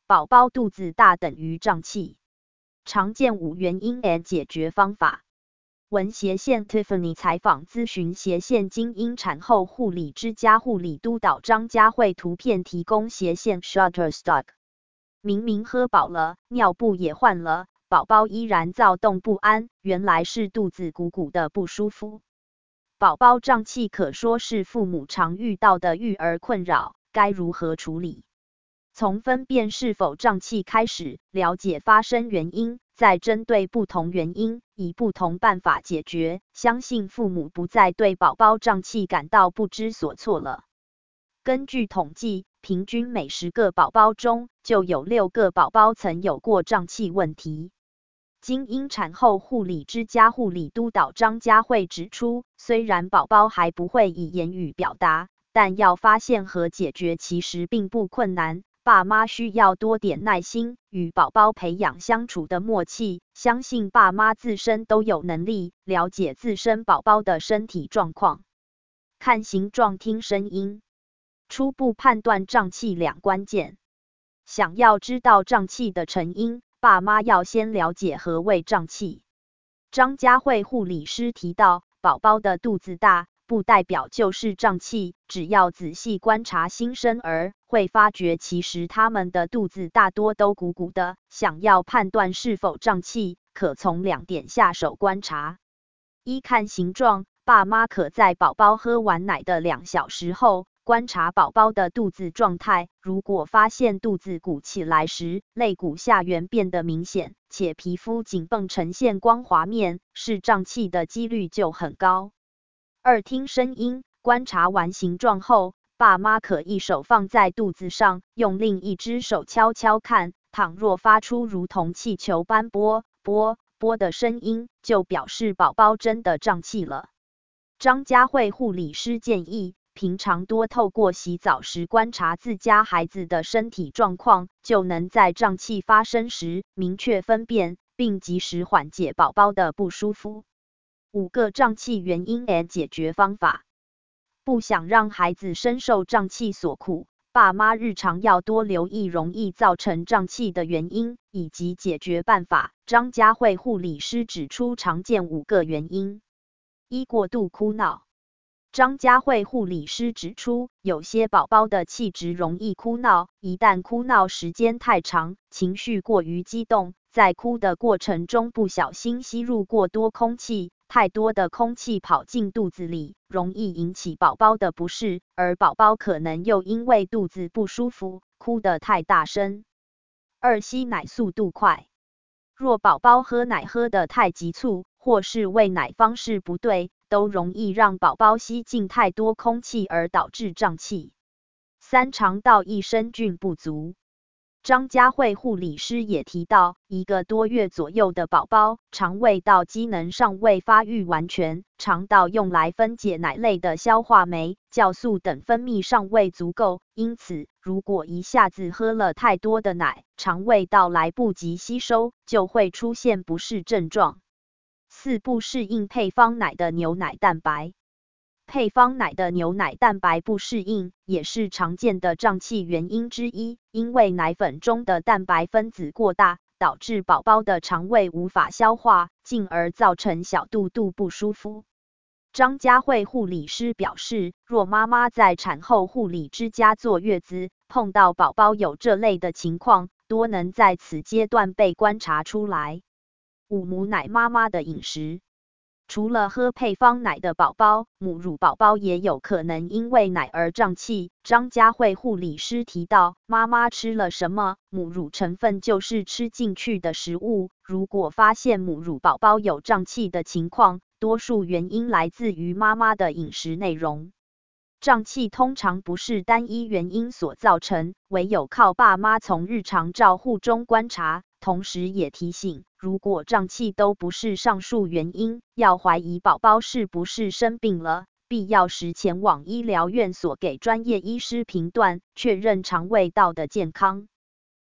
宝宝肚子大等于胀气。常见5原因 and 解决方法。文斜线 Tiffany 采访咨询斜线精英产后护理之家护理督导张佳慧图片提供斜线 Shutterstock。明明喝饱了，尿布也换了，宝宝依然躁动不安，原来是肚子鼓鼓的不舒服。宝宝胀气可说是父母常遇到的育儿困扰，该如何处理？从分辨是否胀气开始，了解发生原因，再针对不同原因，以不同办法解决，相信父母不再对宝宝胀气感到不知所措了。根据统计，平均每10个宝宝中就有6个宝宝曾有过胀气问题。精英产后护理之家护理督导张佳慧指出，虽然宝宝还不会以言语表达，但要发现和解决其实并不困难。爸妈需要多点耐心，与宝宝培养相处的默契，相信爸妈自身都有能力了解自身宝宝的身体状况。看形状听声音，初步判断胀气2关键。想要知道胀气的成因，爸妈要先了解何谓胀气。张佳慧护理师提到，宝宝的肚子大不代表就是胀气，只要仔细观察新生儿，会发觉其实他们的肚子大多都鼓鼓的。想要判断是否胀气，可从2点下手观察。一看形状，爸妈可在宝宝喝完奶的2小时后，观察宝宝的肚子状态，如果发现肚子鼓起来时，肋骨下缘变得明显，且皮肤紧绷呈现光滑面，是胀气的几率就很高。2听声音，观察完形状后，爸妈可一手放在肚子上，用另一只手敲敲看，倘若发出如同气球般啵啵啵的声音，就表示宝宝真的胀气了。张佳慧护理师建议，平常多透过洗澡时观察自家孩子的身体状况，就能在胀气发生时明确分辨，并及时缓解宝宝的不舒服。5个胀气原因 and 解决方法。不想让孩子深受胀气所苦，爸妈日常要多留意容易造成胀气的原因以及解决办法。张佳慧护理师指出常见5个原因。1过度哭闹。张佳慧护理师指出，有些宝宝的气质容易哭闹，一旦哭闹时间太长，情绪过于激动，在哭的过程中不小心吸入过多空气，太多的空气跑进肚子里，容易引起宝宝的不适，而宝宝可能又因为肚子不舒服，哭得太大声。2吸奶速度快。若宝宝喝奶喝得太急促，或是喂奶方式不对，都容易让宝宝吸进太多空气而导致胀气。3肠道益生菌不足。张佳慧护理师也提到，1个多月左右的宝宝，肠胃道机能尚未发育完全，肠道用来分解奶类的消化酶、酵素等分泌尚未足够，因此，如果一下子喝了太多的奶，肠胃道来不及吸收，就会出现不适症状。4不适应配方奶的牛奶蛋白。配方奶的牛奶蛋白不适应，也是常见的胀气原因之一，因为奶粉中的蛋白分子过大，导致宝宝的肠胃无法消化，进而造成小肚肚不舒服。张佳慧护理师表示，若妈妈在产后护理之家坐月子，碰到宝宝有这类的情况，多能在此阶段被观察出来。5母奶妈妈的饮食。除了喝配方奶的宝宝，母乳宝宝也有可能因为奶而胀气。张佳慧护理师提到，妈妈吃了什么，母乳成分就是吃进去的食物。如果发现母乳宝宝有胀气的情况，多数原因来自于妈妈的饮食内容。胀气通常不是单一原因所造成，唯有靠爸妈从日常照护中观察。同时也提醒，如果胀气都不是上述原因，要怀疑宝宝是不是生病了，必要时前往医疗院所给专业医师评断，确认肠胃道的健康。